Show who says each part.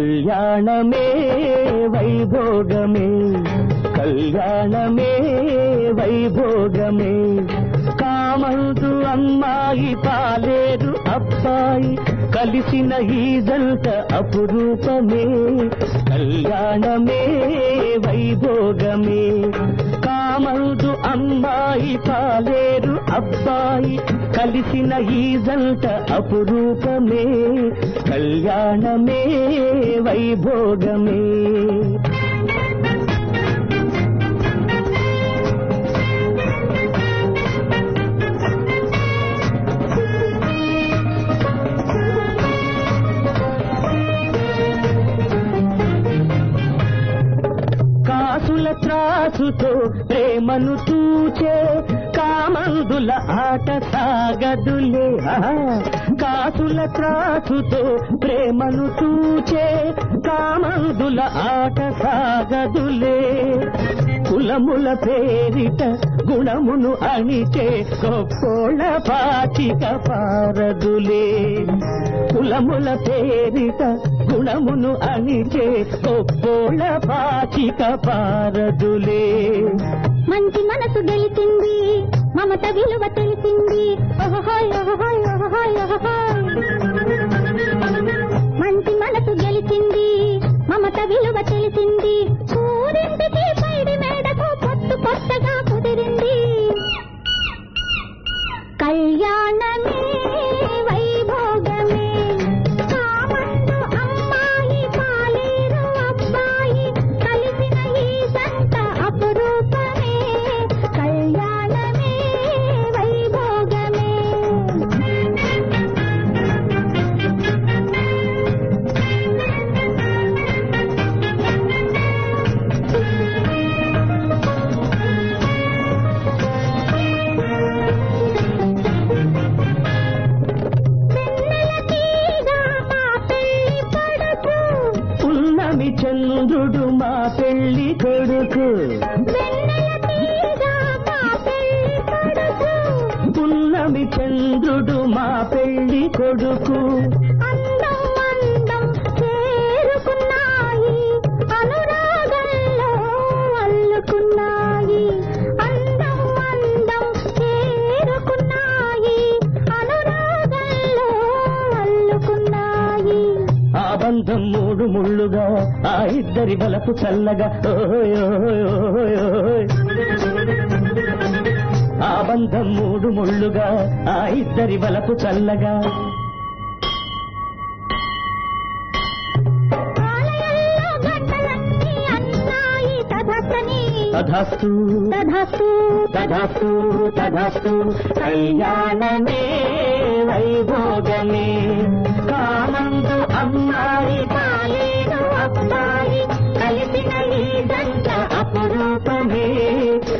Speaker 1: కళ్యాణమే వైభోగమే కళ్యాణమే వైభోగమే కామందు అమ్మాయి పాలేరు అబ్బాయి కలిసిన ఈ జంట అపురూపమే కళ్యాణమే వైభోగమే కామందు అమ్మాయి పాలేరు అబ్బాయి కలిసిన ఈ జంట అపురూపమే కళ్యాణమే వైభోగమే కాసుల త్రాసుతో ప్రేమను తూచే కామందుల ఆట సాగదులే కాసుల త్రాసుతో ప్రేమను తూచే కామందుల ఆట సాగదులే కులముల పేరిట గుణమును అణిచే గొప్పోళ్ళ పాచిక పారదులే కులముల పేరిట గుణమును అణిచే గొప్పోళ్ళ పాచిక పారదులే
Speaker 2: మంచి మనసు గెలిచింది మమత విలువ తెలిసింది మంచి మనసు గెలిచింది మమత విలువ తెలిసింది ఊరింటికి పైడి మేడకు పొత్తు కొత్తగా కుదిరింది కళ్యాణమే వైభోగమే కామందు అమ్మాయి పాలేరు అబ్బాయి కలిసిన ఈ జంట అపురూపమే కళ్యాణమే వైభోగమే
Speaker 1: పున్నమి చంద్రుడు మా పెళ్లి కొడుకు పున్నమి చంద్రుడు మా పెళ్లి కొడుకు
Speaker 2: అందం అందం చేరుకున్నాయి అనురాగంలో అల్లుకున్నాయి అందం అందం చేరుకున్నాయి అనురాగంలో అల్లుకున్నాయి
Speaker 1: ఆ బంధం మూడు ముళ్ళుగా ఆ ఇద్దరి బలపు చల్లగా ఓయ్ ఓయ్ ఓయ్ ఓయ్ ఆ బంధం మూడు ముళ్ళుగా ఆ ఇద్దరి బలపు చల్లగా
Speaker 2: ఆలయంలో గంటలన్నీ అన్నాయి తథాస్తని
Speaker 1: తథాస్తు
Speaker 2: తథాస్తు
Speaker 1: తథాస్తు తథాస్తు కళ్యాణమే వైభోగమే కామందు అమ్మాయి పాలేరు అబ్బాయి కలిసిన ఈ జంట అపురూపమే